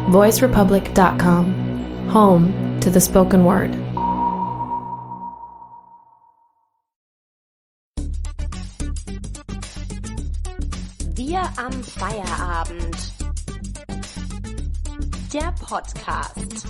voicerepublic.com, home to the spoken word. Wir am Feierabend. Der Podcast.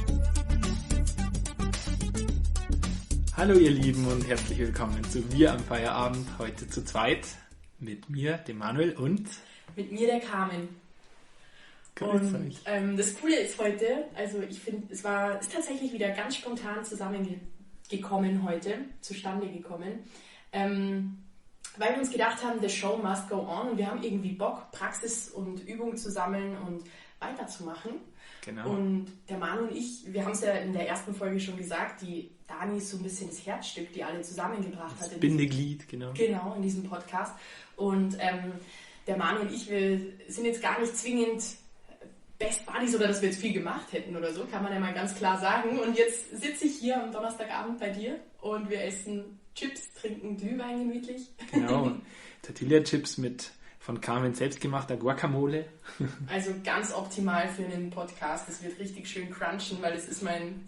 Hallo ihr Lieben und herzlich willkommen zu Wir am Feierabend, heute zu zweit mit mir, dem Manuel und mit mir, der Carmen. Grüß euch. Das Coole ist heute, also ich finde, ist tatsächlich wieder ganz spontan zustande gekommen, weil wir uns gedacht haben, the show must go on und wir haben irgendwie Bock, Praxis und Übung zu sammeln und weiterzumachen. Genau. Und der Manu und ich, wir haben es ja in der ersten Folge schon gesagt, die Dani ist so ein bisschen das Herzstück, die alle zusammengebracht hat. Das Bindeglied, genau. Genau, in diesem Podcast. Und der Manu und ich, wir sind jetzt gar nicht zwingend Best Buddies oder dass wir jetzt viel gemacht hätten oder so, kann man ja mal ganz klar sagen. Und jetzt sitze ich hier am Donnerstagabend bei dir und wir essen Chips, trinken Glühwein gemütlich. Genau, Tortilla-Chips von Carmen selbstgemachter Guacamole. Also ganz optimal für einen Podcast. Das wird richtig schön crunchen, weil es ist mein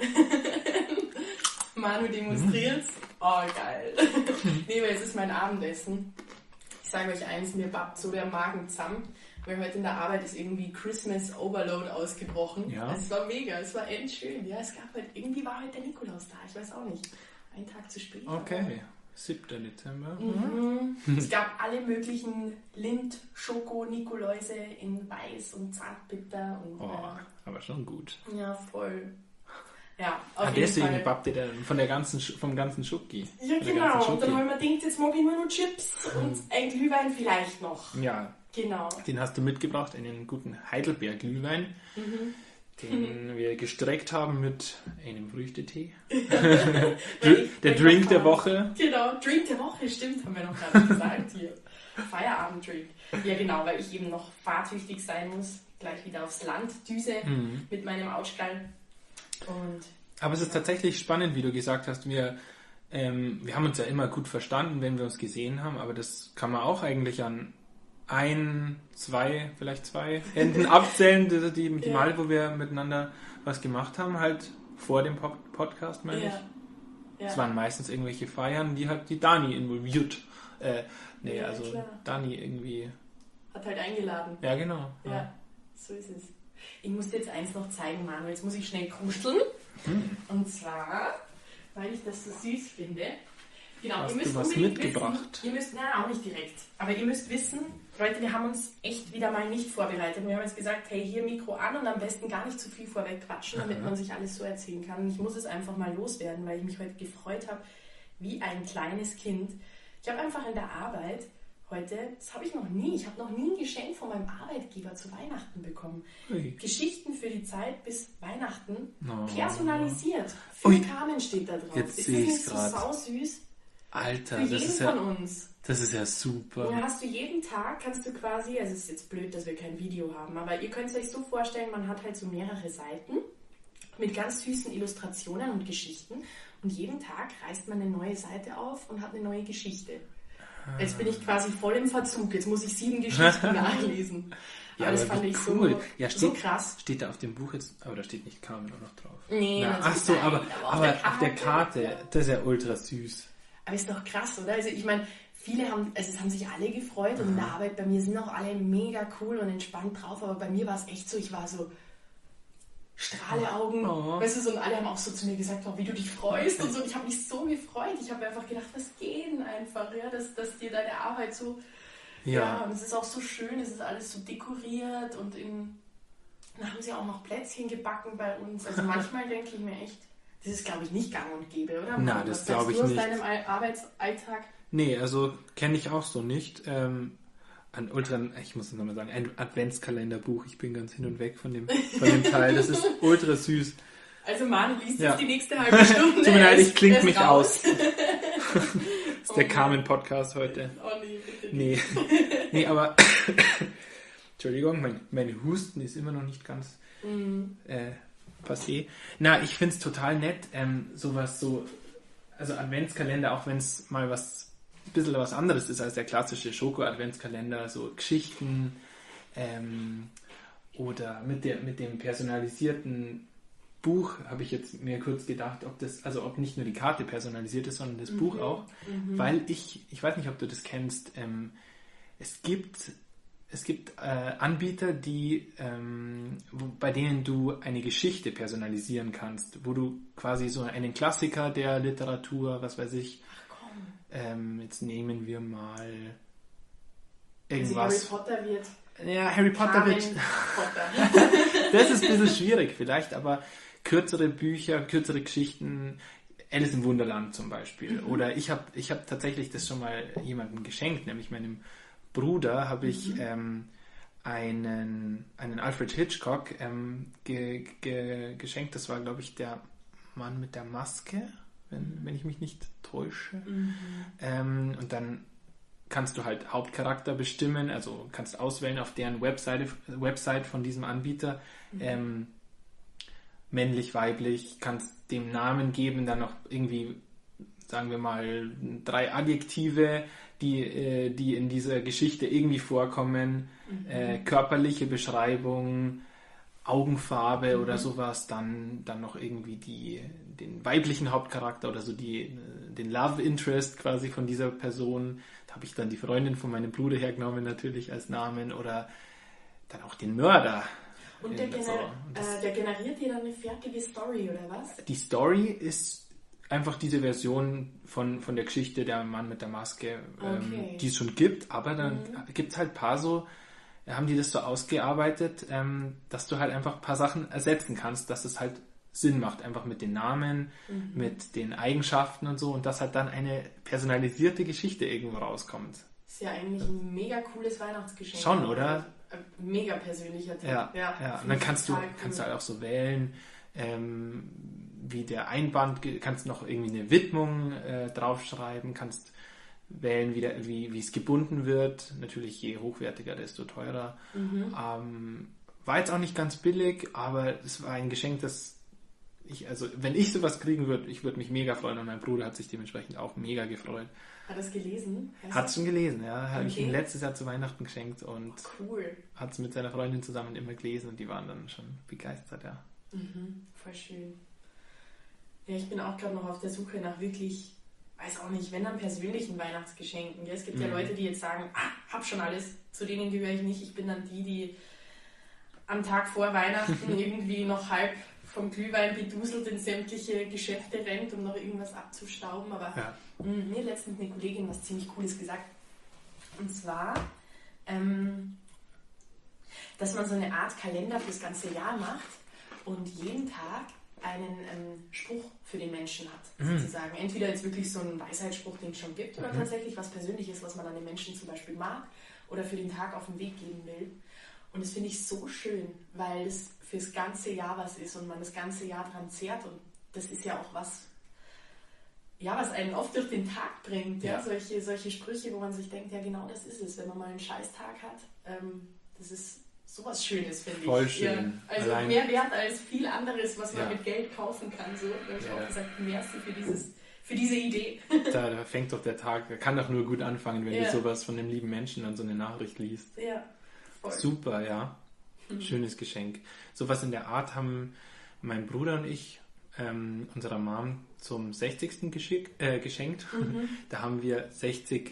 Manu demonstriert. Oh, geil. Nee, weil es ist mein Abendessen. Ich sage euch eins, mir babbt so der Magen zusammen, weil heute in der Arbeit ist irgendwie Christmas Overload ausgebrochen. Ja. Es war mega, es war endschön. Ja, irgendwie war heute der Nikolaus da, ich weiß auch nicht. Einen Tag zu spät. Okay, 7. Dezember. Es gab alle möglichen Lind, Schoko, Nikoläuse in Weiß und Zartbitter. Und, aber schon gut. Ja, voll. Ja, auf jeden deswegen Fall. babbt ihr dann vom ganzen Schoki. Ja, genau. Und dann haben wir gedacht, jetzt mag ich nur noch Chips und ein Glühwein vielleicht noch. Ja, genau. Den hast du mitgebracht, einen guten Heidelbeer-Glühwein, den wir gestreckt haben mit einem Früchtetee. Der Drink der Woche. Genau, Drink der Woche, stimmt, haben wir noch gar nicht gesagt hier. Feierabend-Drink. Ja, genau, weil ich eben noch fahrtüchtig sein muss. Gleich wieder aufs Land düse mit meinem Autschgall. Aber es ist tatsächlich spannend, wie du gesagt hast, wir haben uns ja immer gut verstanden, wenn wir uns gesehen haben, aber das kann man auch eigentlich an vielleicht zwei Händen abzählen, die Mal, wo wir miteinander was gemacht haben, halt vor dem Podcast, meine ich. Ja. Es waren meistens irgendwelche Feiern, die halt die Dani involviert. Klar. Dani irgendwie... Hat halt eingeladen. Ja, genau. Ja, so ist es. Ich muss dir jetzt eins noch zeigen, Manuel. Jetzt muss ich schnell kuscheln. Und zwar, weil ich das so süß finde. Genau, Hast ihr müsst du was unbedingt mitgebracht? Nein, auch nicht direkt. Aber ihr müsst wissen, Leute, wir haben uns echt wieder mal nicht vorbereitet. Wir haben jetzt gesagt, hey, hier Mikro an und am besten gar nicht zu viel vorweg quatschen, damit man sich alles so erzählen kann. Und ich muss es einfach mal loswerden, weil ich mich heute gefreut habe, wie ein kleines Kind. Ich habe einfach in der Arbeit heute, das habe ich noch nie ein Geschenk von meinem Arbeitgeber zu Weihnachten bekommen. Ui. Geschichten für die Zeit bis Weihnachten, Oh. personalisiert. Für Carmen steht da drauf. Jetzt ist sehe das ich's nicht so grad. sausüß? Alter, Für jeden von uns. Das ist ja super. Und dann hast du jeden Tag, kannst du quasi, also es ist jetzt blöd, dass wir kein Video haben, aber ihr könnt es euch so vorstellen, man hat halt so mehrere Seiten mit ganz süßen Illustrationen und Geschichten und jeden Tag reißt man eine neue Seite auf und hat eine neue Geschichte. Jetzt bin ich quasi voll im Verzug, jetzt muss ich 7 Geschichten nachlesen. Aber das fand ich cool. so krass. Steht da auf dem Buch jetzt, aber da steht nicht Carmen auch noch drauf. Nee, ach so, aber auf der Karte, das ist ja ultra süß. Aber ist doch krass, oder? Also ich meine, es haben sich alle gefreut und in der Arbeit bei mir sind auch alle mega cool und entspannt drauf, aber bei mir war es echt so, ich war so Strahleaugen, weißt du, so, und alle haben auch so zu mir gesagt, wie du dich freust und so, und ich habe mich so gefreut, ich habe einfach gedacht, was geht denn einfach, ja, dass dir deine Arbeit so, ja, und es ist auch so schön, es ist alles so dekoriert und dann haben sie auch noch Plätzchen gebacken bei uns, also manchmal denke ich mir echt, das ist, glaube ich, nicht gang und gäbe, oder? Nein, das glaube ich nicht. Was sagst du aus deinem Arbeitsalltag? Nee, also kenne ich auch so nicht. Ich muss es nochmal sagen, ein Adventskalenderbuch. Ich bin ganz hin und weg von dem Teil. Das ist ultra süß. Also Manu liest jetzt die nächste halbe Stunde. Tut mir leid, ich klinge mich raus. aus. Das ist der Carmen-Podcast heute. Oh nee, bitte nicht. Nee, aber Entschuldigung, mein Husten ist immer noch nicht ganz passé. Na, ich finde es total nett, sowas so, also Adventskalender, auch wenn es mal ein bisschen was anderes ist als der klassische Schoko-Adventskalender, so Geschichten, Oder mit dem personalisierten Buch habe ich jetzt mir kurz gedacht, ob nicht nur die Karte personalisiert ist, sondern das Buch auch. Weil ich weiß nicht, ob du das kennst, es gibt Anbieter, bei denen du eine Geschichte personalisieren kannst, wo du quasi so einen Klassiker der Literatur, was weiß ich, jetzt nehmen wir mal irgendwas. Also Harry Potter wird... Ja, Harry Potter wird... Das ist ein bisschen schwierig vielleicht, aber kürzere Bücher, kürzere Geschichten, Alice im Wunderland zum Beispiel. Oder ich hab tatsächlich das schon mal jemandem geschenkt, nämlich meinem Bruder habe ich einen Alfred Hitchcock geschenkt. Das war, glaube ich, der Mann mit der Maske, wenn ich mich nicht täusche. Und dann kannst du halt Hauptcharakter bestimmen, also kannst auswählen auf deren Website von diesem Anbieter, männlich, weiblich, kannst dem Namen geben, dann noch irgendwie, sagen wir mal, 3 Adjektive, die in dieser Geschichte irgendwie vorkommen, körperliche Beschreibung, Augenfarbe oder sowas, dann noch irgendwie den weiblichen Hauptcharakter oder so den Love Interest quasi von dieser Person. Da habe ich dann die Freundin von meinem Bruder hergenommen natürlich als Namen oder dann auch den Mörder. Und der generiert dir dann eine fertige Story oder was? Die Story ist einfach diese Version von der Geschichte Der Mann mit der Maske, die es schon gibt, aber dann gibt es halt ein paar so, haben die das so ausgearbeitet, dass du halt einfach ein paar Sachen ersetzen kannst, dass es halt Sinn macht, einfach mit den Namen, mit den Eigenschaften und so, und dass halt dann eine personalisierte Geschichte irgendwo rauskommt. Ist ja eigentlich ein mega cooles Weihnachtsgeschenk. Schon, oder? Mega persönlicher Tipp. Ja. Und dann kannst du halt auch so wählen, wie der Einband, kannst noch irgendwie eine Widmung draufschreiben, kannst wählen, wie es gebunden wird. Natürlich, je hochwertiger, desto teurer. War jetzt auch nicht ganz billig, aber es war ein Geschenk, das wenn ich sowas kriegen würde, ich würde mich mega freuen, und mein Bruder hat sich dementsprechend auch mega gefreut. Hat er es gelesen? Hat es schon gelesen, ja. Habe ich ihm letztes Jahr zu Weihnachten geschenkt und hat es mit seiner Freundin zusammen immer gelesen und die waren dann schon begeistert, ja. Voll schön. Ja, ich bin auch gerade noch auf der Suche nach wirklich, weiß auch nicht, wenn dann persönlichen Weihnachtsgeschenken. Ja, es gibt ja Leute, die jetzt sagen, hab schon alles, zu denen gehöre ich nicht. Ich bin dann die am Tag vor Weihnachten irgendwie noch halb vom Glühwein beduselt in sämtliche Geschäfte rennt, um noch irgendwas abzustauben. Aber mir hat letztens eine Kollegin was ziemlich Cooles gesagt. Und zwar, dass man so eine Art Kalender fürs ganze Jahr macht und jeden Tag einen Spruch für den Menschen hat, sozusagen. Entweder jetzt wirklich so ein Weisheitsspruch, den es schon gibt, oder tatsächlich was Persönliches, was man an den Menschen zum Beispiel mag oder für den Tag auf den Weg geben will. Und das finde ich so schön, weil es fürs ganze Jahr was ist und man das ganze Jahr dran zehrt. Und das ist ja auch was einen oft durch den Tag bringt. Ja? Solche Sprüche, wo man sich denkt, ja genau das ist es, wenn man mal einen Scheißtag hat. Das ist sowas Schönes, finde ich. Voll schön. Ja, also mehr wert als viel anderes, was man mit Geld kaufen kann. So. Da habe ich auch gesagt, merci für diese Idee. Da fängt doch der Tag, kann doch nur gut anfangen, wenn du sowas von einem lieben Menschen dann so eine Nachricht liest. Ja. Voll. Super, ja. Schönes Geschenk. Sowas in der Art haben mein Bruder und ich unserer Mom zum 60. geschenkt. Da haben wir 60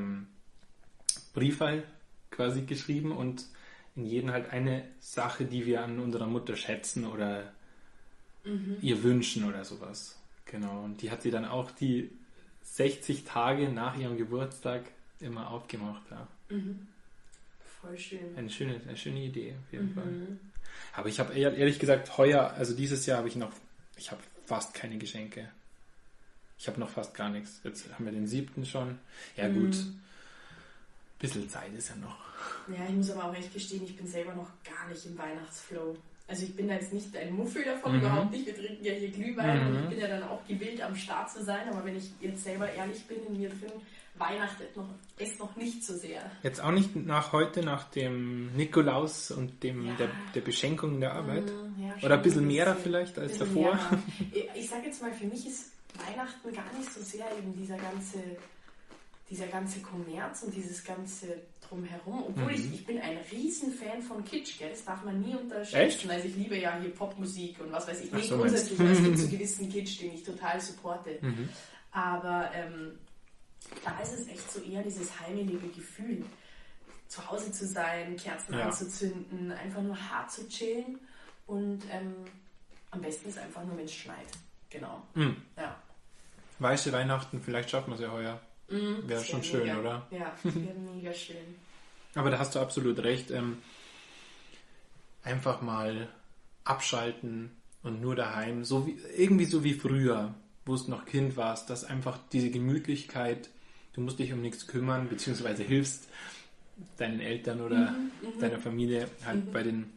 Briefe quasi geschrieben und in jedem halt eine Sache, die wir an unserer Mutter schätzen oder ihr wünschen oder sowas. Genau. Und die hat sie dann auch die 60 Tage nach ihrem Geburtstag immer aufgemacht. Ja. Voll schön. Eine schöne Idee, auf jeden Fall. Aber ich habe ehrlich gesagt heuer, also dieses Jahr ich habe fast keine Geschenke. Ich habe noch fast gar nichts. Jetzt haben wir den 7. schon. Ja gut, ein bisschen Zeit ist ja noch. Ja, ich muss aber auch echt gestehen, ich bin selber noch gar nicht im Weihnachtsflow. Also ich bin da jetzt nicht ein Muffel davon, überhaupt nicht. Wir trinken ja hier Glühwein und ich bin ja dann auch gewillt, am Start zu sein. Aber wenn ich jetzt selber ehrlich bin, in mir drin, Weihnachten ist noch nicht so sehr. Jetzt auch nicht nach dem Nikolaus und der Beschenkung der Arbeit? Ja, oder ein bisschen mehr vielleicht als davor? Ich sage jetzt mal, für mich ist Weihnachten gar nicht so sehr eben dieser ganze Kommerz und dieses ganze Drumherum, obwohl ich bin ein Riesenfan von Kitsch, gell? Das darf man nie unterschätzen. Echt? Also ich liebe ja hier Popmusik und was weiß ich. Ach Nee, so, grundsätzlich, es gibt so gewissen Kitsch, den ich total supporte. Aber da ist es echt so eher dieses heimelige Gefühl, zu Hause zu sein, Kerzen anzuzünden, einfach nur hart zu chillen und am besten ist einfach nur, wenn es schneit. Genau. Ja. Weiße Weihnachten, vielleicht schaffen wir es ja heuer. Wäre schon schön, mega. oder? Ja, wäre mega schön. Aber da hast du absolut recht. Einfach mal abschalten und nur daheim. Irgendwie so wie früher, wo du noch Kind warst, dass einfach diese Gemütlichkeit, du musst dich um nichts kümmern, beziehungsweise hilfst deinen Eltern oder deiner Familie halt bei den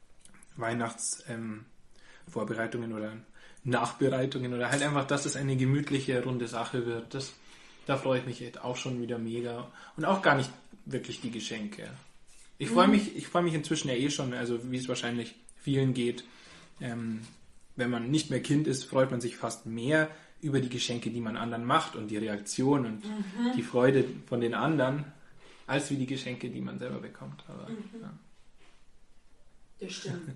Weihnachtsvorbereitungen oder Nachbereitungen oder halt einfach, dass es eine gemütliche, runde Sache wird. Da freue ich mich jetzt auch schon wieder mega. Und auch gar nicht wirklich die Geschenke. Ich freue mich inzwischen ja schon, also wie es wahrscheinlich vielen geht. Wenn man nicht mehr Kind ist, freut man sich fast mehr über die Geschenke, die man anderen macht und die Reaktion und die Freude von den anderen, als wie die Geschenke, die man selber bekommt. Aber, ja. Das stimmt.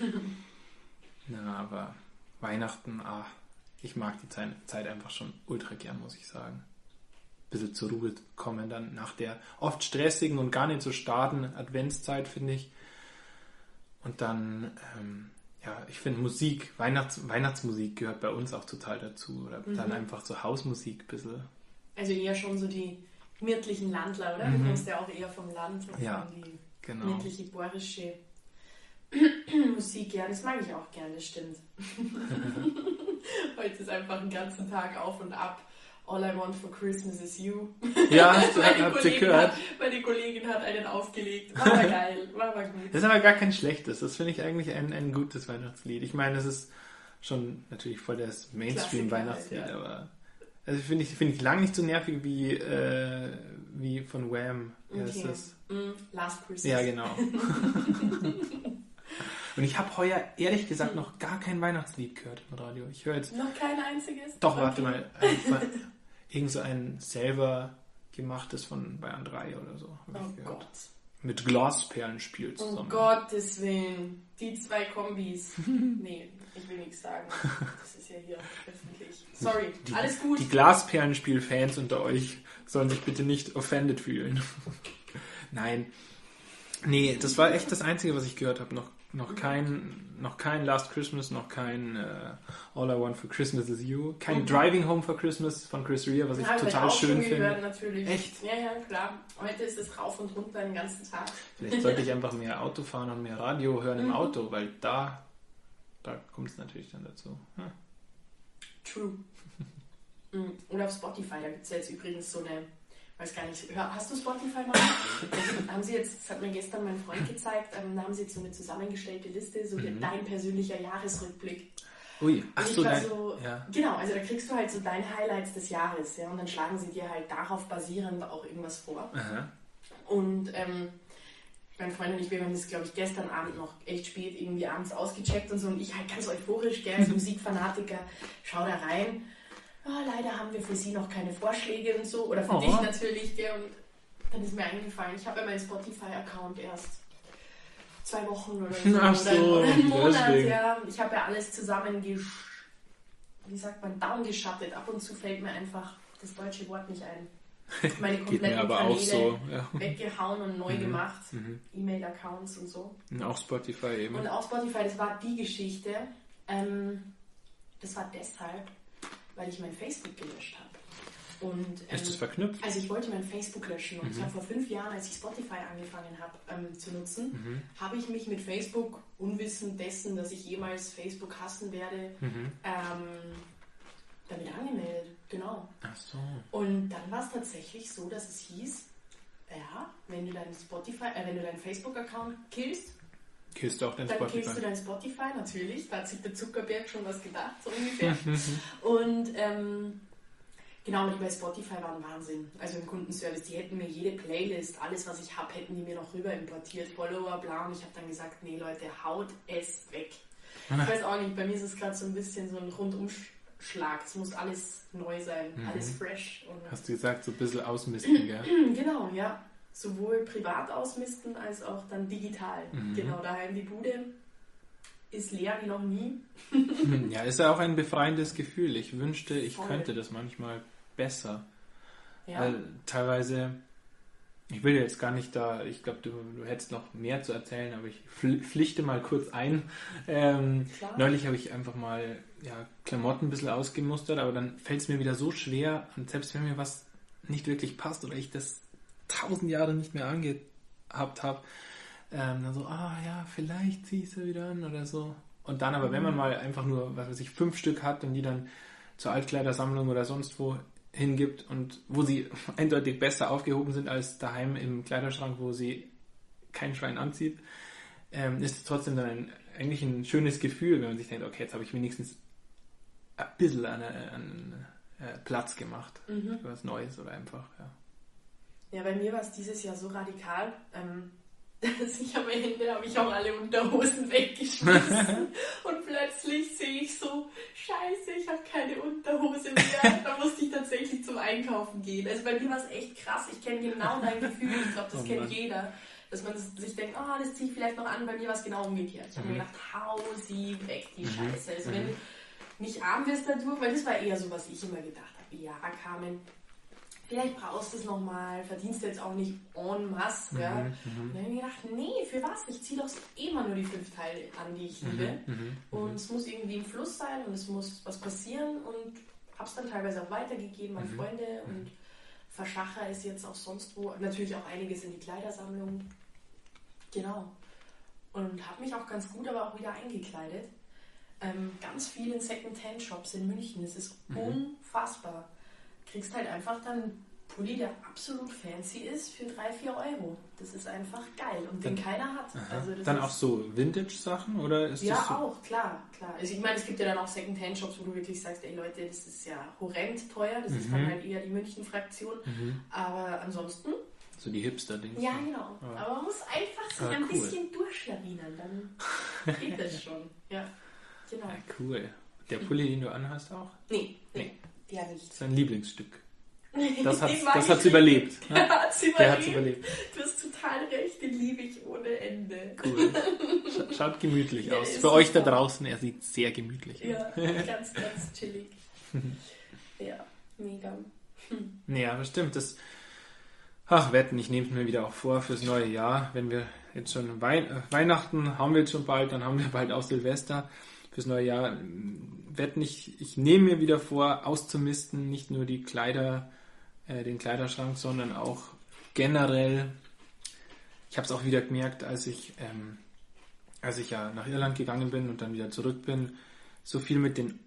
Aber Weihnachten, ich mag die Zeit einfach schon ultra gern, muss ich sagen. Ein bisschen zur Ruhe kommen dann nach der oft stressigen und gar nicht so starken Adventszeit, finde ich. Und dann, ich finde Musik, Weihnachtsmusik gehört bei uns auch total dazu. Oder dann einfach so Hausmusik ein bisschen. Also eher schon so die gemütlichen Landler, oder? Du kommst ja auch eher vom Land und die gemütliche, bohrische Musik, ja, das mag ich auch gerne, das stimmt. Heute ist einfach den ganzen Tag auf und ab. All I want for Christmas is you. Ja, habt ihr gehört? Meine Kollegin hat einen aufgelegt. War aber geil, war aber gut. Das ist aber gar kein schlechtes. Das finde ich eigentlich ein gutes Weihnachtslied. Ich meine, es ist schon natürlich voll das Mainstream-Weihnachtslied, halt, ja. aber also finde ich lang nicht so nervig wie von Wham. Ja, Okay. ist das? Last Christmas. Ja, genau. Und ich habe heuer ehrlich gesagt noch gar kein Weihnachtslied gehört im Radio. Ich höre jetzt... Noch kein einziges? Doch, warte mal. Irgend so ein selber gemachtes von Bayern 3 oder so. Hab ich gehört. Gott. Mit Glasperlenspiel zusammen. Um Gottes Willen. Die zwei Kombis. Nee, ich will nichts sagen. Das ist ja hier öffentlich. Sorry, alles gut. Die Glasperlenspiel-Fans unter euch sollen sich bitte nicht offended fühlen. Nein. Nee, das war echt das Einzige, was ich gehört habe. Noch kein Last Christmas, noch kein All I Want for Christmas is You, kein Driving Home for Christmas von Chris Rea, was ich total schön finde. Gehört, natürlich. Echt? Ja, klar. Heute ist es rauf und runter den ganzen Tag. Vielleicht sollte ich einfach mehr Auto fahren und mehr Radio hören im Auto, weil da kommt es natürlich dann dazu. True. Oder auf Spotify, da gibt es ja jetzt übrigens so eine, weiß gar nicht, hast du Spotify mal? Das hat mir gestern mein Freund gezeigt, da haben sie jetzt so eine zusammengestellte Liste, so dein persönlicher Jahresrückblick. Ui, Genau, also da kriegst du halt so deine Highlights des Jahres, ja, und dann schlagen sie dir halt darauf basierend auch irgendwas vor. Aha. Und mein Freund und ich, wir haben das, glaube ich, gestern Abend noch echt spät irgendwie abends ausgecheckt und so, und ich halt ganz euphorisch, gell, als Musikfanatiker, schau da rein. Leider haben wir für sie noch keine Vorschläge und so, oder für dich natürlich, gell, und dann ist mir eingefallen, ich habe ja meinen Spotify-Account erst 2 Wochen oder so, Ach so, oder einen Monat, deswegen. ja. Ich habe ja alles zusammen downgeschattet. Ab und zu fällt mir einfach das deutsche Wort nicht ein. Meine Geht kompletten mir aber Kanäle auch so. Ja. weggehauen und neu gemacht. E-Mail-Accounts und so. Und auch Spotify eben. Und auch Spotify, das war die Geschichte. Das war deshalb, weil ich mein Facebook gelöscht habe. Und, ist das verknüpft? Also ich wollte mein Facebook löschen und ich habe vor 5 Jahren, als ich Spotify angefangen habe zu nutzen, habe ich mich mit Facebook, unwissend dessen, dass ich jemals Facebook hassen werde, damit angemeldet. Genau. Ach so. Und dann war es tatsächlich so, dass es hieß, ja, wenn du deinen Facebook-Account killst, Killst du auch dein dann Spotify? killst du dein Spotify, natürlich. Da hat sich der Zuckerberg schon was gedacht, so ungefähr. Und genau, und bei Spotify war ein Wahnsinn. Also im Kundenservice, die hätten mir jede Playlist, alles was ich habe, hätten die mir noch rüber importiert, Follower, bla. Und ich habe dann gesagt, nee Leute, haut es weg. Ich weiß auch nicht, bei mir ist es gerade so ein bisschen so ein Schlag. Es muss alles neu sein, alles fresh. Und Hast du gesagt, so ein bisschen ausmisten, gell? genau, ja. Sowohl privat ausmisten als auch dann digital. Genau, daheim die Bude ist leer wie noch nie. Ja, ist ja auch ein befreiendes Gefühl. Ich wünschte, ich Voll. könnte das manchmal besser. Ja. Weil teilweise, ich will jetzt gar nicht da, ich glaube, du hättest noch mehr zu erzählen, aber ich pflichte mal kurz ein. Neulich habe ich einfach mal Klamotten ein bisschen ausgemustert, aber dann fällt es mir wieder so schwer, und selbst wenn mir was nicht wirklich passt oder ich das 1000 Jahre nicht mehr angehabt habe, dann so, vielleicht ziehe ich es ja wieder an oder so. Und dann aber, wenn man mal einfach nur, 5 Stück hat und die dann zur Altkleidersammlung oder sonst wo hingibt und wo sie eindeutig besser aufgehoben sind als daheim im Kleiderschrank, wo sie kein Schwein anzieht, ist es trotzdem dann eigentlich ein schönes Gefühl, wenn man sich denkt, okay, jetzt habe ich wenigstens ein bisschen an Platz gemacht für was Neues oder einfach, Ja, bei mir war es dieses Jahr so radikal, dass ich am Ende habe ich auch alle Unterhosen weggeschmissen und plötzlich sehe ich so, scheiße, ich habe keine Unterhose mehr. Da musste ich tatsächlich zum Einkaufen gehen. Also bei mir war es echt krass. Ich kenne genau dein Gefühl. Ich glaube, das kennt jeder. Dass man sich denkt, das ziehe ich vielleicht noch an. Bei mir war es genau umgekehrt. Ich habe mir gedacht, hau sie weg, die Scheiße. Also wenn du nicht arm wirst dadurch, weil das war eher so, was ich immer gedacht habe. Ja, Carmen, vielleicht brauchst du es nochmal, verdienst du jetzt auch nicht en masse. Ja? Und dann habe ich mir gedacht, nee, für was? Ich ziehe doch immer nur die 5 Teile an, die ich liebe. Und es muss irgendwie im Fluss sein und es muss was passieren und habe es dann teilweise auch weitergegeben an Freunde und verschacher ist jetzt auch sonst wo. Natürlich auch einiges in die Kleidersammlung. Genau. Und habe mich auch ganz gut aber auch wieder eingekleidet. Ganz viel in Second-Hand-Shops in München. Es ist unfassbar. Kriegst halt einfach dann einen Pulli, der absolut fancy ist, für 3-4 Euro. Das ist einfach geil und den keiner hat. Also das dann ist auch so Vintage-Sachen oder ist ja, das so? auch, klar. Also ich meine, es gibt ja dann auch Second-Hand-Shops, wo du wirklich sagst, ey Leute, das ist ja horrend teuer. Das ist dann halt eher die München-Fraktion. Aber ansonsten... So die Hipster-Dings. Ja, genau. Ja. Aber man muss einfach sich ein bisschen durchschlawinern, dann geht das schon. Ja, genau. Ja, cool. Der Pulli, den du anhast auch? Nee. Ja, Das nicht. ist ein Lieblingsstück. Das Den mag hat's ich überlebt. nicht. Ne? Der hat's Der hat's überlebt. überlebt. Du hast total recht, den liebe ich ohne Ende. Cool. Schaut gemütlich Ja, aus. ist Für euch da super. draußen, er sieht sehr gemütlich aus. Ja, ganz, ganz chillig. Ja, mega. Nee, aber stimmt. Wetten, ich nehme es mir wieder auch vor fürs neue Jahr. Wenn wir jetzt schon Weihnachten haben wir jetzt schon bald, dann haben wir bald auch Silvester. Fürs neue Jahr wetten, ich nehme mir wieder vor, auszumisten, nicht nur die Kleider, den Kleiderschrank, sondern auch generell. Ich habe es auch wieder gemerkt, als ich ja nach Irland gegangen bin und dann wieder zurück bin, so viel mit den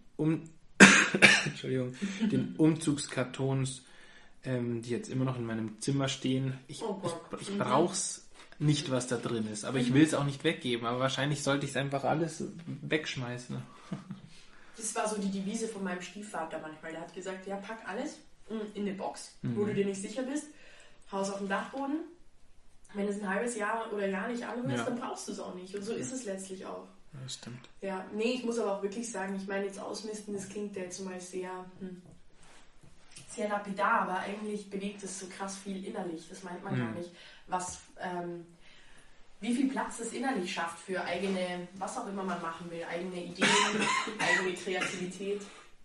den Umzugskartons, die jetzt immer noch in meinem Zimmer stehen. Ich brauche es nicht, was da drin ist, aber ich will es auch nicht weggeben. Aber wahrscheinlich sollte ich es einfach alles wegschmeißen. Das war so die Devise von meinem Stiefvater manchmal. Der hat gesagt, ja, pack alles in eine Box, wo du dir nicht sicher bist, haus auf den Dachboden. Wenn es ein halbes Jahr oder Jahr nicht anrührst, dann brauchst du es auch nicht. Und so ist es letztlich auch. Ja, das stimmt. Ja, nee, ich muss aber auch wirklich sagen, ich meine jetzt ausmisten, das klingt ja jetzt mal sehr lapidar, aber eigentlich bewegt es so krass viel innerlich. Das meint man gar nicht. Wie viel Platz es innerlich schafft für eigene, was auch immer man machen will, eigene Ideen, eigene Kreativität.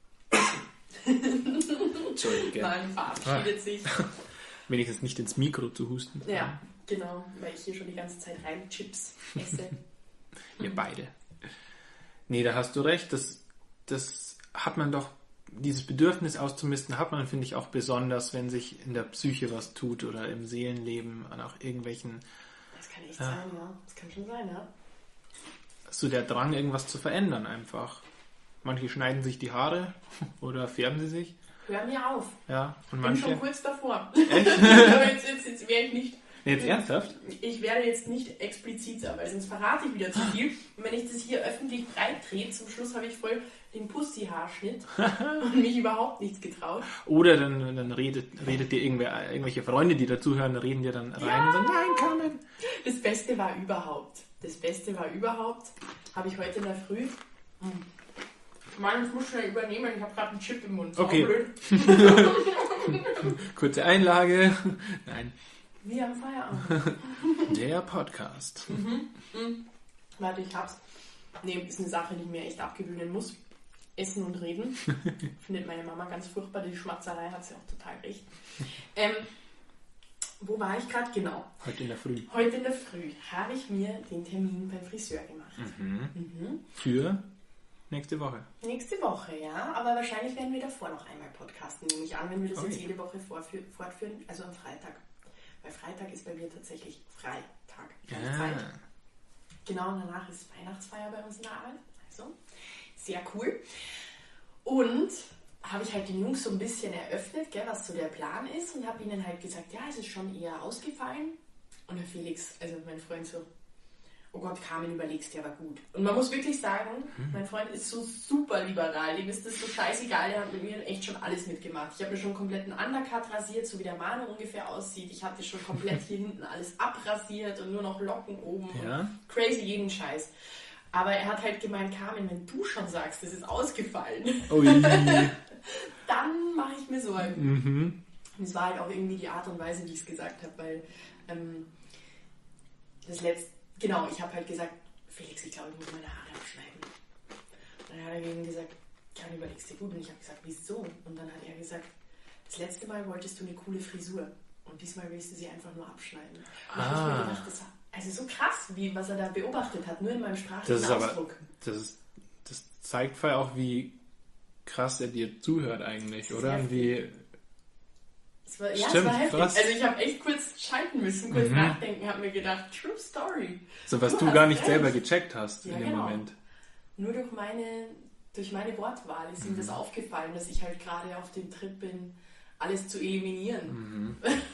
Entschuldige. Man verabschiedet sich. Wenigstens nicht ins Mikro zu husten. Ja, genau, weil ich hier schon die ganze Zeit Chips esse. Ihr beide. Nee, da hast du recht. Das hat man doch, dieses Bedürfnis auszumisten hat man, finde ich, auch besonders, wenn sich in der Psyche was tut oder im Seelenleben an auch irgendwelchen... Das kann echt sein, ja. Das kann schon sein, ja. So der Drang, irgendwas zu verändern einfach. Manche schneiden sich die Haare oder färben sie sich. Hör mir auf. Ja, und Ich bin manche... schon kurz davor. Aber jetzt wäre ich nicht... Jetzt ernsthaft? Ich werde jetzt nicht explizit sein, weil sonst verrate ich wieder zu viel. Und wenn ich das hier öffentlich breit drehe, zum Schluss habe ich voll den Pussy-Haarschnitt und mich überhaupt nichts getraut. Oder dann redet dir irgendwelche Freunde, die dazuhören, reden dir dann rein und sagen, nein, Carmen. Das Beste war überhaupt, habe ich heute in der Früh Mann, ich muss schnell übernehmen, ich habe gerade einen Chip im Mund. Okay. Blöd. Kurze Einlage. Nein. Wir haben Feierabend. Der Podcast. Warte, ich hab's. Nee, ist eine Sache, die ich mir echt abgewöhnen muss. Essen und reden. Findet meine Mama ganz furchtbar. Die Schmatzerei hat sie auch total recht. Wo war ich gerade? Genau. Heute in der Früh. Heute in der Früh habe ich mir den Termin beim Friseur gemacht. Für nächste Woche. Nächste Woche, ja. Aber wahrscheinlich werden wir davor noch einmal podcasten, nehme ich an, wenn wir das jetzt Ui. jede Woche fortführen. Also am Freitag. Weil Freitag ist bei mir tatsächlich Freitag. Keine Zeit. Genau, und danach ist Weihnachtsfeier bei uns in der Arbeit. Also, sehr cool. Und habe ich halt den Jungs so ein bisschen eröffnet, gell, was so der Plan ist, und habe ihnen halt gesagt, ja, es ist schon eher ausgefallen. Und der Felix, also mein Freund, so, oh Gott, Carmen, überlegst dir aber gut. Und man muss wirklich sagen, mein Freund ist so super liberal, dem ist das so scheißegal, der hat mit mir echt schon alles mitgemacht. Ich habe mir schon komplett einen Undercut rasiert, so wie der Manu ungefähr aussieht. Ich hatte schon komplett hier hinten alles abrasiert und nur noch Locken oben. Ja. Und crazy jeden Scheiß. Aber er hat halt gemeint, Carmen, wenn du schon sagst, das ist ausgefallen, Ui. dann mache ich mir Sorgen. Und es war halt auch irgendwie die Art und Weise, wie ich es gesagt habe, weil genau, ich habe halt gesagt, Felix, ich glaube, ich muss meine Haare abschneiden. Und dann hat er gegen gesagt, Kann, überlegst dir gut. Und ich habe gesagt, wieso? Und dann hat er gesagt, das letzte Mal wolltest du eine coole Frisur und diesmal willst du sie einfach nur abschneiden. Und ich habe mir gedacht, also so krass, was er da beobachtet hat, nur in meinem sprachlichen Ausdruck. Das zeigt voll auch, wie krass er dir zuhört eigentlich, oder? Heftig. Es war heftig. Krass. Also ich habe echt kurz schalten müssen, kurz nachdenken, habe mir gedacht, true story. So was du hast gar nicht recht. selber gecheckt hast Ja, in dem genau. Moment. Nur durch meine Wortwahl ist ihm das aufgefallen, dass ich halt gerade auf dem Trip bin, alles zu eliminieren.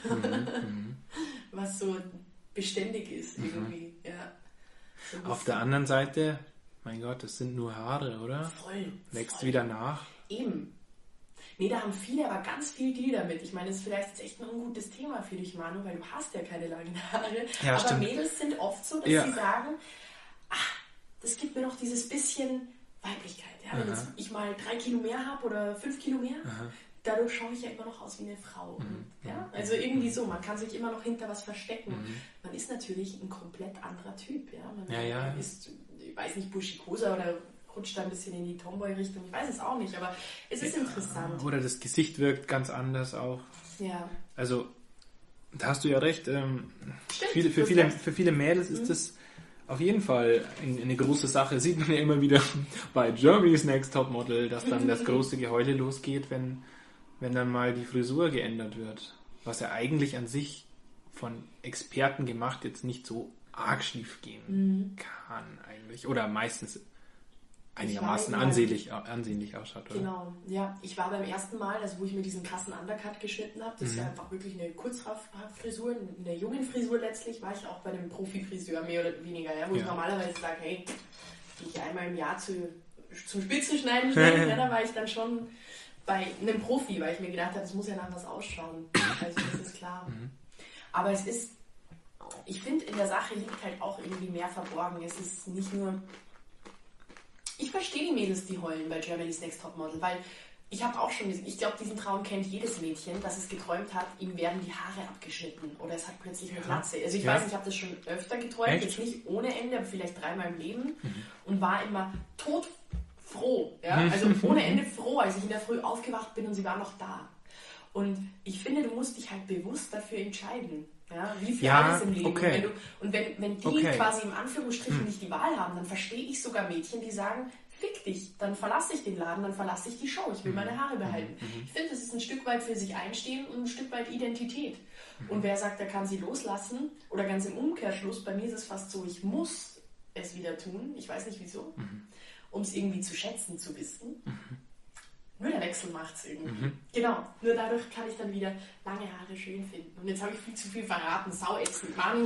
Was so beständig ist irgendwie. Ja. So Auf der anderen Seite, mein Gott, das sind nur Haare, oder? voll. Wächst voll. wieder nach. Eben. Nee, da haben viele aber ganz viel Deal damit. Ich meine, das ist vielleicht jetzt echt ein ungutes Thema für dich, Manu, weil du hast ja keine langen Haare. Ja, aber stimmt. Mädels sind oft so, dass Ja. sie sagen, das gibt mir noch dieses bisschen Weiblichkeit. Ja? Wenn jetzt ich mal 3 Kilo mehr habe oder 5 Kilo mehr, dadurch schaue ich ja immer noch aus wie eine Frau. Und, ja? Also irgendwie so, man kann sich immer noch hinter was verstecken. Man ist natürlich ein komplett anderer Typ. Ja? Man ist, ich weiß nicht, buschikoser oder rutscht da ein bisschen in die Tomboy-Richtung. Ich weiß es auch nicht, aber es ist interessant. Oder das Gesicht wirkt ganz anders auch. Ja. Also, da hast du ja recht. Stimmt, Für viele Mädels ist das auf jeden Fall eine große Sache. Sieht man ja immer wieder bei Germany's Next Topmodel, dass dann das große Geheule losgeht, wenn dann mal die Frisur geändert wird. Was ja eigentlich an sich von Experten gemacht jetzt nicht so arg schief gehen kann eigentlich. Oder meistens einigermaßen ansehnlich ausschaut. Oder? Genau, ja. Ich war beim ersten Mal, also wo ich mir diesen krassen Undercut geschnitten habe, das ist ja einfach wirklich eine Kurzhaarfrisur, eine Jungenfrisur letztlich, war ich auch bei einem Profi-Friseur, mehr oder weniger, ja, wo ich normalerweise sage, hey, gehe ich einmal im Jahr zum Spitzenschneiden stellen, ja, da war ich dann schon bei einem Profi, weil ich mir gedacht habe, das muss ja nach was ausschauen. Also das ist klar. Aber ich finde, in der Sache liegt halt auch irgendwie mehr verborgen. Es ist nicht nur... Ich verstehe die Mädels, die heulen bei Germany's Next Topmodel, weil ich habe auch schon, ich glaube, diesen Traum kennt jedes Mädchen, dass es geträumt hat, ihm werden die Haare abgeschnitten oder es hat plötzlich eine Glatze. Also ich weiß nicht, ich habe das schon öfter geträumt, jetzt nicht ohne Ende, aber vielleicht 3-mal im Leben und war immer todfroh, ja? Also ohne Ende froh, als ich in der Früh aufgewacht bin und sie war noch da. Und ich finde, du musst dich halt bewusst dafür entscheiden. Ja, wie für alles im Leben. Okay. Und wenn die quasi im Anführungsstrichen nicht die Wahl haben, dann verstehe ich sogar Mädchen, die sagen, fick dich, dann verlasse ich den Laden, dann verlasse ich die Show, ich will meine Haare behalten. Ich finde, das ist ein Stück weit für sich einstehen und ein Stück weit Identität. Und wer sagt, er kann sie loslassen, oder ganz im Umkehrschluss, bei mir ist es fast so, ich muss es wieder tun, ich weiß nicht wieso, um es irgendwie zu schätzen, zu wissen. Nur der Wechsel macht es irgendwie. Genau, nur dadurch kann ich dann wieder lange Haare schön finden. Und jetzt habe ich viel zu viel verraten. Sauätzend, Mann.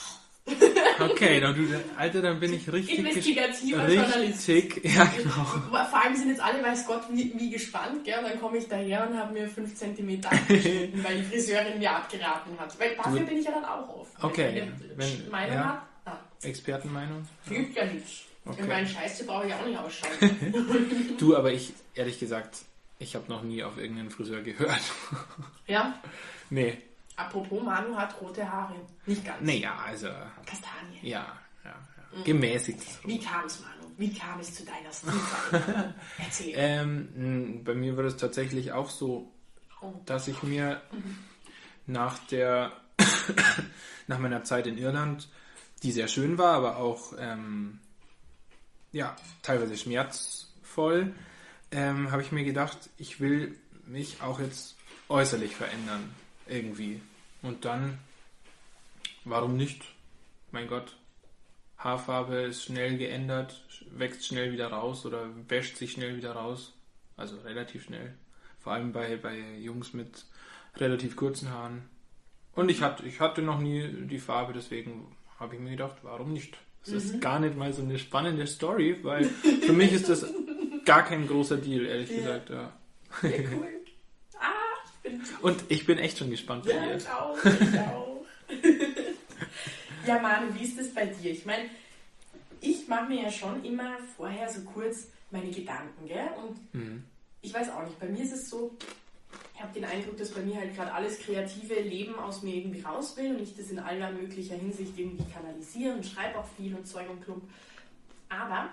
Okay, dann bin ich richtig... Investigativer Journalist. Ja, genau. Vor allem sind jetzt alle, weiß Gott, wie gespannt. Gell? Und dann komme ich daher und habe mir 5 cm abgeschnitten, weil die Friseurin mir abgeraten hat. Weil dafür bin ich ja dann auch offen. Okay. Wenn eine Meinung hat, Expertenmeinung? Hilft ja nichts. Okay. In meinen Scheiße brauche ich auch nicht ausschalten. Du, aber ich, ehrlich gesagt, ich habe noch nie auf irgendeinen Friseur gehört. Ja? Nee. Apropos, Manu hat rote Haare. Nicht ganz. Naja, also, Kastanie. ja. Gemäßigt. Wie kam es, Manu? Wie kam es zu deiner Stilveränderung? Erzähl. Bei mir war das tatsächlich auch so, dass ich mir nach meiner Zeit in Irland, die sehr schön war, aber auch teilweise schmerzvoll, habe ich mir gedacht, ich will mich auch jetzt äußerlich verändern, irgendwie. Und dann, warum nicht? Mein Gott, Haarfarbe ist schnell geändert, wächst schnell wieder raus oder wäscht sich schnell wieder raus. Also relativ schnell. Vor allem bei Jungs mit relativ kurzen Haaren. Und ich hatte noch nie die Farbe, deswegen habe ich mir gedacht, warum nicht? Das ist gar nicht mal so eine spannende Story, weil für mich ist das gar kein großer Deal, ehrlich gesagt. Ja. Sehr cool. Und ich bin echt schon gespannt bei dir. Ich auch. Ja, Manu, wie ist das bei dir? Ich meine, ich mache mir ja schon immer vorher so kurz meine Gedanken, gell? Und ich weiß auch nicht, bei mir ist es so, ich habe den Eindruck, dass bei mir halt gerade alles kreative Leben aus mir irgendwie raus will und ich das in aller möglicher Hinsicht irgendwie kanalisiere und schreibe auch viel und Zeug und Klump. Aber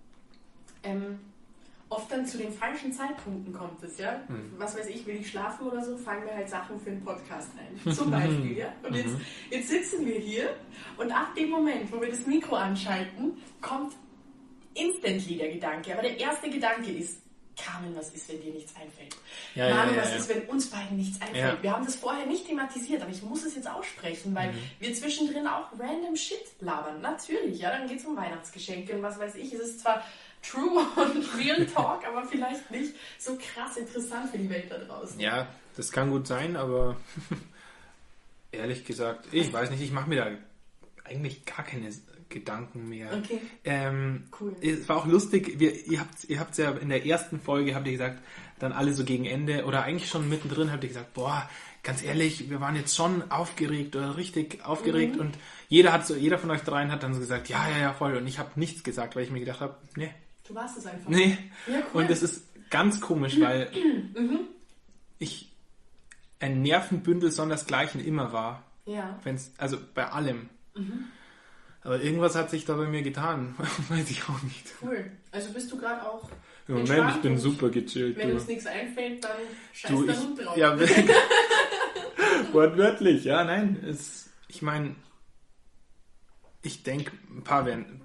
oft dann zu den falschen Zeitpunkten kommt es, ja. Was weiß ich, will ich schlafen oder so, fangen wir halt Sachen für einen Podcast ein. Zum Beispiel, ja. Und jetzt sitzen wir hier und ab dem Moment, wo wir das Mikro anschalten, kommt instantly der Gedanke. Aber der erste Gedanke ist, Carmen, was ist, wenn dir nichts einfällt? Manu, was ist, wenn uns beiden nichts einfällt? Ja. Wir haben das vorher nicht thematisiert, aber ich muss es jetzt aussprechen, weil wir zwischendrin auch random Shit labern. Natürlich, ja, dann geht es um Weihnachtsgeschenke und was weiß ich. Es ist zwar true und real talk, aber vielleicht nicht so krass interessant für die Welt da draußen. Ja, das kann gut sein, aber ehrlich gesagt, ich weiß nicht, ich mache mir da eigentlich gar keine Gedanken mehr. Okay. Cool. Es war auch lustig, ihr habt ja in der ersten Folge, habt ihr gesagt, dann alle so gegen Ende oder eigentlich schon mittendrin habt ihr gesagt, boah, ganz ehrlich, wir waren jetzt schon aufgeregt oder richtig aufgeregt und jeder von euch dreien hat dann so gesagt, ja, voll, und ich habe nichts gesagt, weil ich mir gedacht habe, nee. Du warst es einfach. Nee. Ja, cool. Und das ist ganz komisch, weil ich ein Nervenbündel sondersgleichen immer war. Ja. Also bei allem. Aber irgendwas hat sich da bei mir getan. Weiß ich auch nicht. Cool. Also bist du gerade auch Im Moment, ich entspannt bin und super gechillt. Wenn du. uns nichts einfällt, dann scheiß Du, der Hund drauf. Ja, wortwörtlich, ja, nein. Ich meine, ich denke, ein paar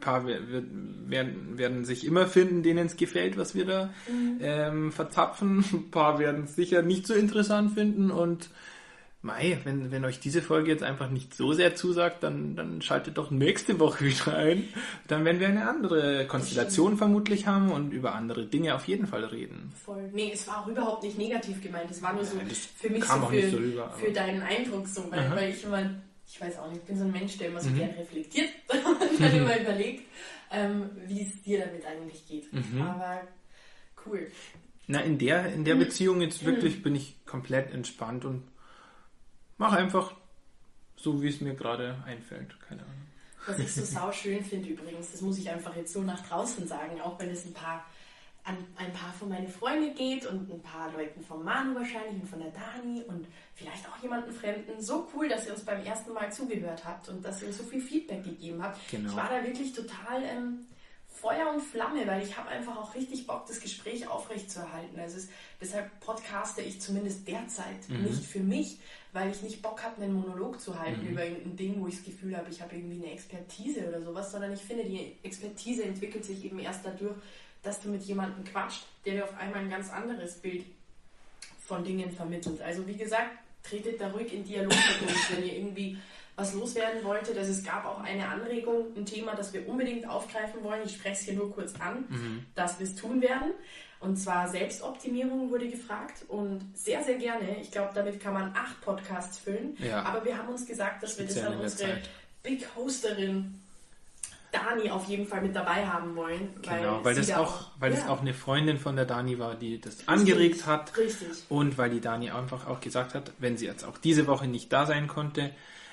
werden sich immer finden, denen es gefällt, was wir da verzapfen. Ein paar werden es sicher nicht so interessant finden und wenn euch diese Folge jetzt einfach nicht so sehr zusagt, dann schaltet doch nächste Woche wieder ein. Dann werden wir eine andere Konstellation vermutlich haben und über andere Dinge auf jeden Fall reden. Voll. Nee, es war auch überhaupt nicht negativ gemeint. Es war nur so das für mich kam so auch nicht so rüber, für deinen Eindruck so, weil ich immer, ich weiß auch nicht, ich bin so ein Mensch, der immer so gerne reflektiert und dann immer überlegt, wie es dir damit eigentlich geht. Aber cool. Na, in der Beziehung jetzt wirklich bin ich komplett entspannt und mache einfach so, wie es mir gerade einfällt. Keine Ahnung. Was ich so sauschön finde übrigens, das muss ich einfach jetzt so nach draußen sagen, auch wenn es an ein paar von meinen Freunden geht und ein paar Leuten von Manu wahrscheinlich und von der Dani und vielleicht auch jemanden Fremden. So cool, dass ihr uns beim ersten Mal zugehört habt und dass ihr uns so viel Feedback gegeben habt. Genau. Ich war da wirklich total Feuer und Flamme, weil ich habe einfach auch richtig Bock, das Gespräch aufrechtzuerhalten. Also deshalb podcaste ich zumindest derzeit nicht für mich, weil ich nicht Bock habe, einen Monolog zu halten über irgendein Ding, wo ich das Gefühl habe, ich habe irgendwie eine Expertise oder sowas, sondern ich finde, die Expertise entwickelt sich eben erst dadurch, dass du mit jemandem quatscht, der dir auf einmal ein ganz anderes Bild von Dingen vermittelt. Also wie gesagt, tretet da ruhig in Dialog mit uns, wenn ihr irgendwie was loswerden wolltet. Also es gab auch eine Anregung, ein Thema, das wir unbedingt aufgreifen wollen. Ich spreche es hier nur kurz an, dass wir es tun werden. Und zwar Selbstoptimierung wurde gefragt und sehr, sehr gerne. Ich glaube, damit kann man 8 Podcasts füllen. Ja. Aber wir haben uns gesagt, dass wir das an unsere Big Hosterin Dani auf jeden Fall mit dabei haben wollen. Genau, weil das auch eine Freundin von der Dani war, die das angeregt hat. Richtig. Und weil die Dani einfach auch gesagt hat, wenn sie jetzt auch diese Woche nicht da sein konnte,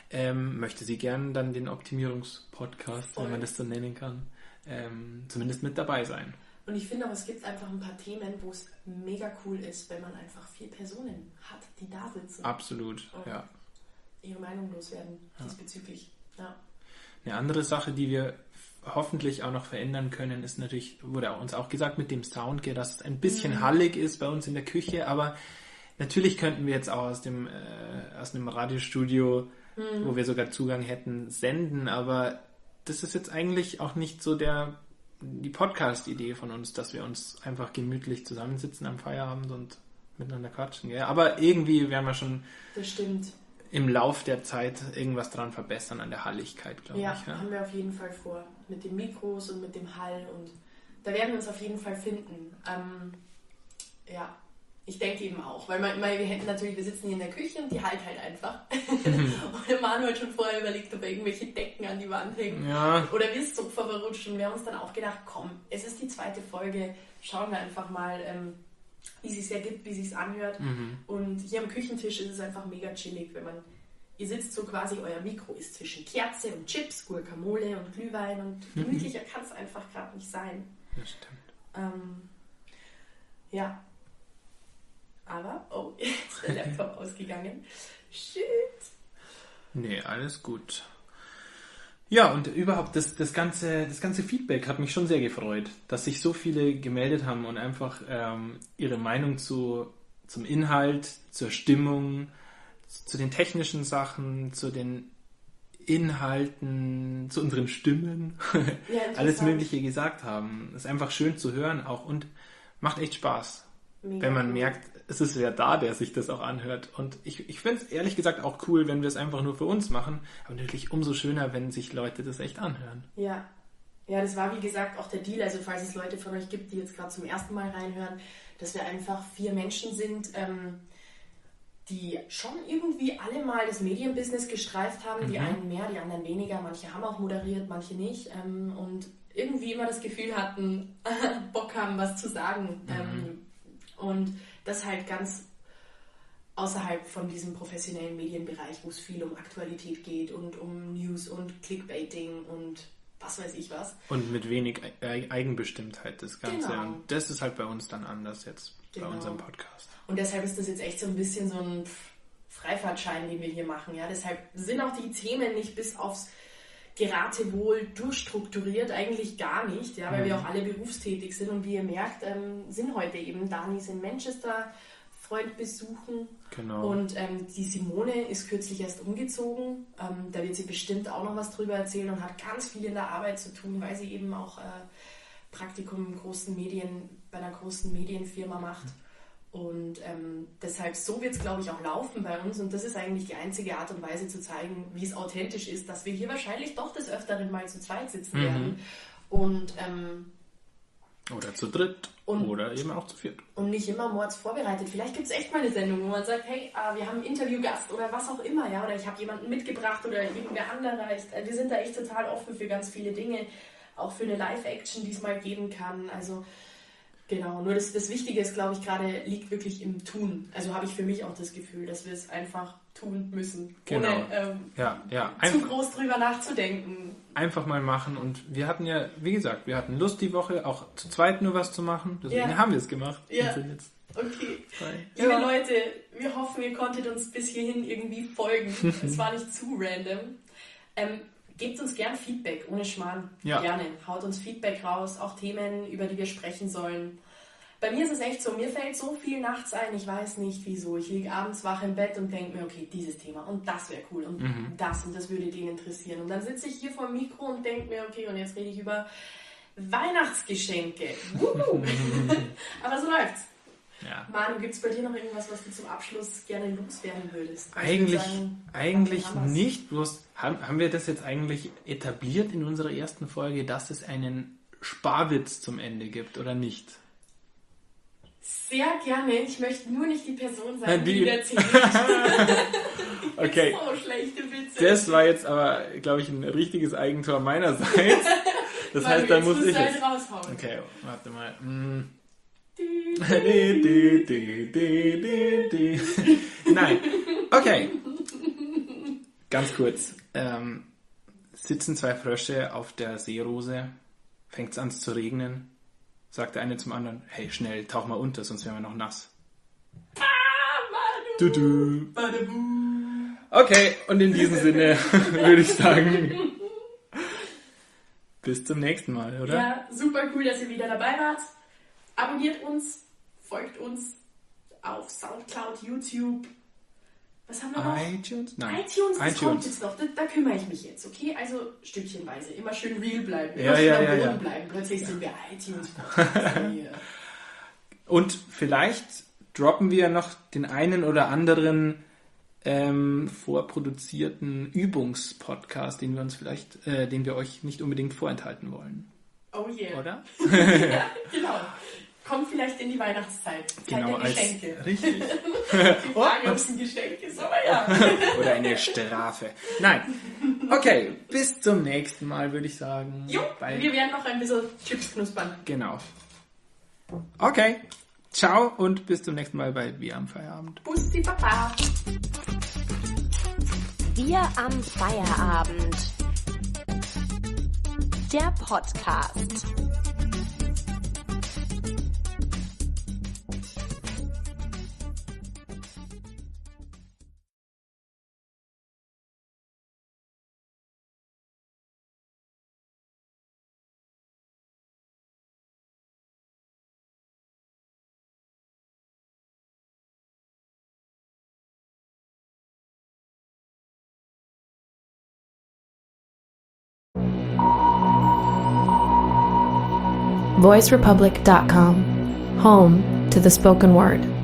möchte sie gern dann den Optimierungspodcast, wenn man das so nennen kann, zumindest mit dabei sein. Und ich finde auch, es gibt einfach ein paar Themen, wo es mega cool ist, wenn man einfach 4 Personen hat, die da sitzen. Absolut, und ja. ihre Meinung loswerden diesbezüglich. Ja. Eine andere Sache, die wir hoffentlich auch noch verändern können, ist natürlich, wurde uns auch gesagt mit dem Sound, dass es ein bisschen hallig ist bei uns in der Küche, aber natürlich könnten wir jetzt auch aus dem Radiostudio, wo wir sogar Zugang hätten, senden, aber das ist jetzt eigentlich auch nicht so die Podcast-Idee von uns, dass wir uns einfach gemütlich zusammensitzen am Feierabend und miteinander quatschen. Gell? Aber irgendwie werden wir schon Das stimmt. im Lauf der Zeit irgendwas dran verbessern an der Halligkeit, glaube ich. Ja, haben wir auf jeden Fall vor. Mit den Mikros und mit dem Hall. Und da werden wir uns auf jeden Fall finden. Ich denke eben auch. Weil wir sitzen hier in der Küche und die halt einfach. Und der Manu hat schon vorher überlegt, ob er irgendwelche Decken an die Wand hängt. Ja. Oder wir das Sofa verrutschen. Und wir haben uns dann auch gedacht, komm, es ist die 2. Folge. Schauen wir einfach mal, wie es sich ergibt, wie es sich anhört. Und hier am Küchentisch ist es einfach mega chillig, wenn ihr sitzt so quasi, euer Mikro ist zwischen Kerze und Chips, Guacamole und Glühwein und gemütlicher kann es einfach gerade nicht sein. Das stimmt. Ja. Aber, jetzt ist der Laptop ausgegangen. Shit. Nee, alles gut. Ja, und überhaupt das ganze Feedback hat mich schon sehr gefreut, dass sich so viele gemeldet haben und einfach ihre Meinung zum Inhalt, zur Stimmung, zu den technischen Sachen, zu den Inhalten, zu unseren Stimmen, alles Mögliche gesagt haben. Ist einfach schön zu hören auch und macht echt Spaß, Mega wenn man cool. merkt, es ist wer da, der sich das auch anhört. Und ich finde es ehrlich gesagt auch cool, wenn wir es einfach nur für uns machen. Aber natürlich umso schöner, wenn sich Leute das echt anhören. Ja, das war wie gesagt auch der Deal. Also falls es Leute von euch gibt, die jetzt gerade zum ersten Mal reinhören, dass wir einfach 4 Menschen sind, die schon irgendwie alle mal das Medienbusiness gestreift haben. Die einen mehr, die anderen weniger. Manche haben auch moderiert, manche nicht. Und irgendwie immer das Gefühl hatten, Bock haben, was zu sagen. Und das halt ganz außerhalb von diesem professionellen Medienbereich, wo es viel um Aktualität geht und um News und Clickbaiting und was weiß ich was. Und mit wenig Eigenbestimmtheit das Ganze. Genau. Und das ist halt bei uns dann anders jetzt bei Genau. unserem Podcast. Und deshalb ist das jetzt echt so ein bisschen so ein Freifahrtschein, den wir hier machen. Ja? Deshalb sind auch die Themen nicht bis aufs Geratewohl durchstrukturiert, eigentlich gar nicht, ja, weil wir auch alle berufstätig sind und wie ihr merkt, sind heute eben Danis in Manchester, Freund besuchen. Genau. Und die Simone ist kürzlich erst umgezogen. Da wird sie bestimmt auch noch was drüber erzählen und hat ganz viel in der Arbeit zu tun, weil sie eben auch Praktikum bei einer großen Medienfirma macht. Und deshalb, so wird es, glaube ich, auch laufen bei uns. Und das ist eigentlich die einzige Art und Weise zu zeigen, wie es authentisch ist, dass wir hier wahrscheinlich doch des Öfteren mal zu zweit sitzen werden. Und oder zu dritt oder eben auch zu viert. und nicht immer mords vorbereitet. Vielleicht gibt es echt mal eine Sendung, wo man sagt, hey, wir haben einen Interviewgast oder was auch immer, ja, oder ich habe jemanden mitgebracht oder irgendwer anderer. Wir sind da echt total offen für ganz viele Dinge, auch für eine Live-Action, die es mal geben kann. Also genau, nur das Wichtige ist, glaube ich, gerade liegt wirklich im Tun. Also habe ich für mich auch das Gefühl, dass wir es einfach tun müssen, Genau. ohne zu groß drüber nachzudenken. Einfach mal machen. Und wir hatten ja, wie gesagt, wir hatten Lust die Woche auch zu zweit nur was zu machen. Deswegen haben wir es gemacht. Ja. Und sind jetzt Okay. dabei. Liebe Leute, wir hoffen, ihr konntet uns bis hierhin irgendwie folgen. Es war nicht zu random. Gebt uns gern Feedback, ohne Schmarrn. Ja. Gerne. Haut uns Feedback raus, auch Themen, über die wir sprechen sollen. Bei mir ist es echt so, mir fällt so viel nachts ein, ich weiß nicht wieso. Ich liege abends wach im Bett und denke mir, okay, dieses Thema und das wäre cool und das würde den interessieren. Und dann sitze ich hier vor dem Mikro und denke mir, okay, und jetzt rede ich über Weihnachtsgeschenke. Wuhu. Aber so läuft's. Ja. Manu, gibt es bei dir noch irgendwas, was du zum Abschluss gerne loswerden würdest? Eigentlich haben wir's. nicht. Bloß haben wir das jetzt eigentlich etabliert in unserer ersten Folge, dass es einen Sparwitz zum Ende gibt, oder nicht? Sehr gerne. Ich möchte nur nicht die Person sein, Die- die erzählt. Okay. So schlechte Witze. Das war jetzt aber, glaube ich, ein richtiges Eigentor meinerseits. Das heißt, da muss ich halt es. raushauen. Okay, warte mal. Nein. Okay. Ganz kurz. Sitzen zwei Frösche auf der Seerose, fängt es an zu regnen, sagt der eine zum anderen, hey, schnell, tauch mal unter, sonst wären wir noch nass. Du. Okay, und in diesem Sinne würde ich sagen, bis zum nächsten Mal, oder? Ja, super cool, dass ihr wieder dabei wart. Abonniert uns, folgt uns auf Soundcloud, YouTube. Was haben wir noch? iTunes? Nein. iTunes, das iTunes. kommt jetzt noch. Da kümmere ich mich jetzt, okay? Also stückchenweise. Immer schön real bleiben. Ja, Immer schön ja, am ja, Boden ja. bleiben. Plötzlich sind wir iTunes. Und vielleicht droppen wir noch den einen oder anderen vorproduzierten Übungspodcast, den wir euch nicht unbedingt vorenthalten wollen. Oh yeah. Oder? Ja, genau. Kommt vielleicht in die Weihnachtszeit. Zeit Genau, der Geschenke. richtig. Die Frage, ob es ein Geschenk ist, aber ja. Oder eine Strafe. Nein. Okay, bis zum nächsten Mal, würde ich sagen. Jo, wir werden noch ein bisschen Chips knuspern. Genau. Okay. Ciao und bis zum nächsten Mal bei Wir am Feierabend. Bussi Papa. Wir am Feierabend. Der Podcast. VoiceRepublic.com, home to the spoken word.